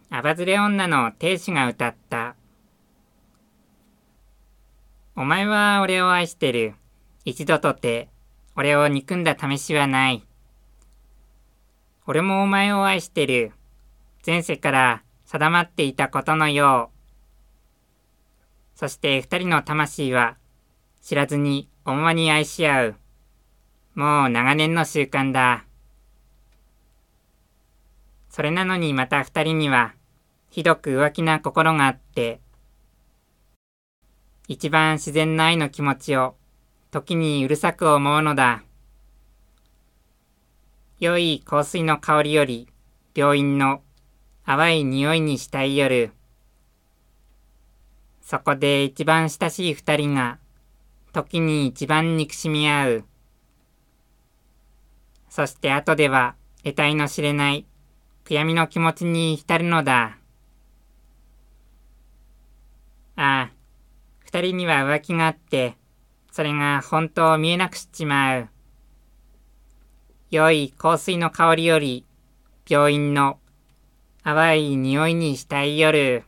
アバズレ女の亭主が歌った。お前は俺を愛してる。一度とて俺を憎んだ試しはない。俺もお前を愛してる。前世から定まっていたことのよう。そして二人の魂は知らずに思わに愛し合う。もう長年の習慣だ。それなのにまた二人にはひどく浮気な心があって、一番自然な愛の気持ちを時にうるさく思うのだ。良い香水の香りより病院の淡い匂いにしたい夜。そこで一番親しい二人が時に一番憎しみ合う。そして後では得体の知れない悔やみの気持ちに浸るのだ。ああ、二人には浮気があって、それが本当見えなくしちまう。良い香水の香りより病院の淡い匂いにしたい夜。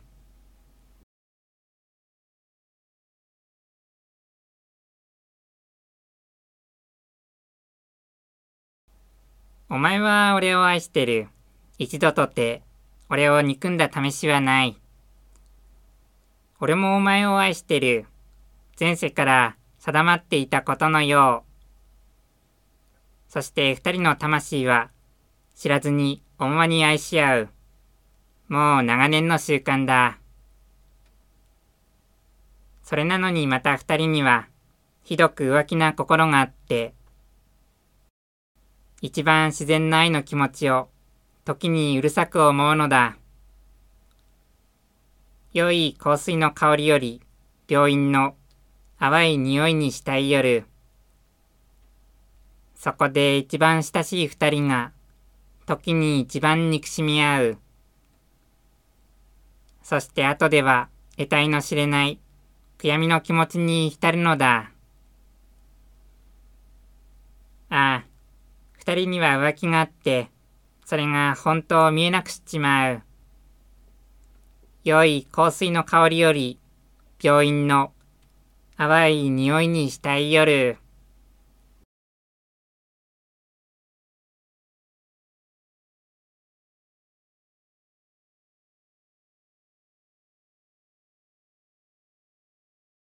お前は俺を愛してる。一度とて俺を憎んだ試しはない。俺もお前を愛してる。前世から定まっていたことのよう。そして二人の魂は知らずに思わに愛し合う。もう長年の習慣だ。それなのにまた二人にはひどく浮気な心があって、一番自然な愛の気持ちを時にうるさく思うのだ。良い香水の香りより病院の淡い匂いにしたい夜。そこで一番親しい二人が時に一番憎しみ合う。そして後では得体の知れない悔やみの気持ちに浸るのだ。ああ、二人には浮気があって、それが本当見えなくしちまう。良い香水の香りより病院の淡い匂いにしたい夜。